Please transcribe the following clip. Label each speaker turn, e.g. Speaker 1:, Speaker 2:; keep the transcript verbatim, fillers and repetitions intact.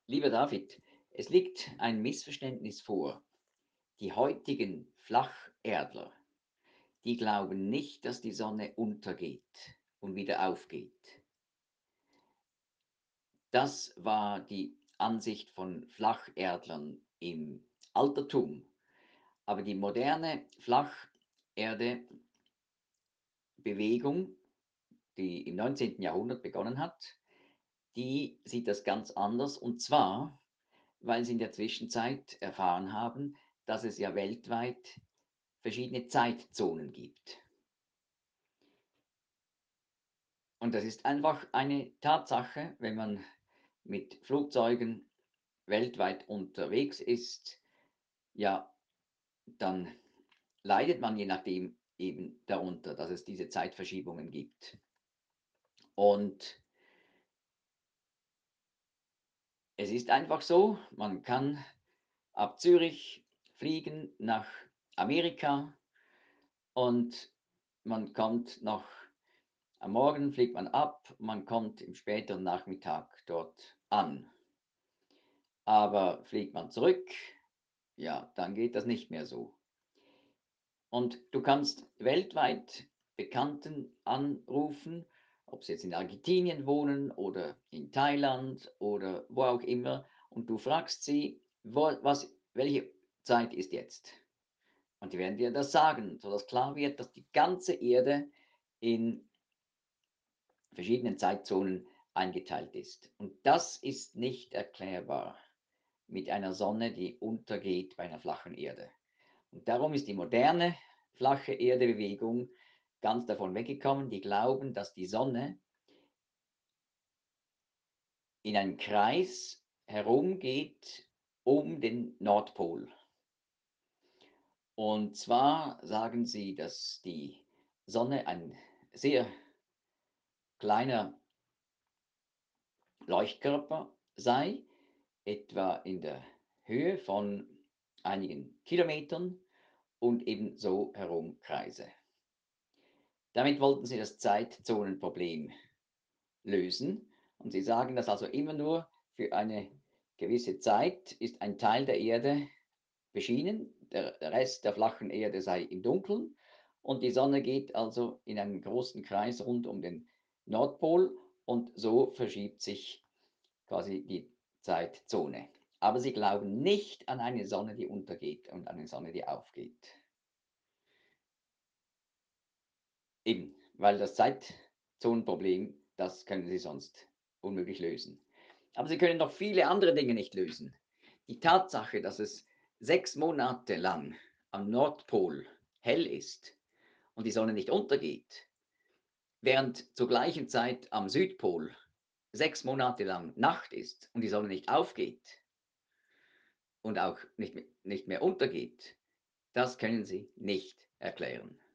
Speaker 1: Lieber David, es liegt ein Missverständnis vor. Die heutigen Flacherdler, die glauben nicht, dass die Sonne untergeht und wieder aufgeht. Das war die Ansicht von Flacherdlern im Altertum. Aber die moderne Flacherde-Bewegung, die im neunzehnten. Jahrhundert begonnen hat, die sieht das ganz anders. Und zwar, weil sie in der Zwischenzeit erfahren haben, dass es ja weltweit verschiedene Zeitzonen gibt. Und das ist einfach eine Tatsache, wenn man mit Flugzeugen weltweit unterwegs ist, ja, dann leidet man je nachdem eben darunter, dass es diese Zeitverschiebungen gibt. Und es ist einfach so, man kann ab Zürich fliegen nach Amerika und man kommt noch am Morgen fliegt man ab, man kommt im späteren Nachmittag dort an. Aber fliegt man zurück, ja, dann geht das nicht mehr so. Und du kannst weltweit Bekannten anrufen, ob sie jetzt in Argentinien wohnen oder in Thailand oder wo auch immer, und du fragst sie, wo, was, welche Zeit ist jetzt? Und die werden dir das sagen, sodass klar wird, dass die ganze Erde in verschiedenen Zeitzonen eingeteilt ist. Und das ist nicht erklärbar mit einer Sonne, die untergeht bei einer flachen Erde. Und darum ist die moderne flache Erdebewegung ganz davon weggekommen. Die glauben, dass die Sonne in einem Kreis herumgeht um den Nordpol. Und zwar sagen sie, dass die Sonne ein sehr kleiner Leuchtkörper sei, etwa in der Höhe von einigen Kilometern und eben so herumkreise. Damit wollten sie das Zeitzonenproblem lösen, und sie sagen, dass also immer nur für eine gewisse Zeit ist ein Teil der Erde beschienen, der Rest der flachen Erde sei im Dunkeln, und die Sonne geht also in einem großen Kreis rund um den Nordpol, und so verschiebt sich quasi die Zeitzone. Aber sie glauben nicht an eine Sonne, die untergeht, und an eine Sonne, die aufgeht. Eben, weil das Zeitzonenproblem, das können sie sonst unmöglich lösen. Aber sie können noch viele andere Dinge nicht lösen. Die Tatsache, dass es sechs Monate lang am Nordpol hell ist und die Sonne nicht untergeht, während zur gleichen Zeit am Südpol sechs Monate lang Nacht ist und die Sonne nicht aufgeht und auch nicht, nicht mehr untergeht, das können sie nicht erklären.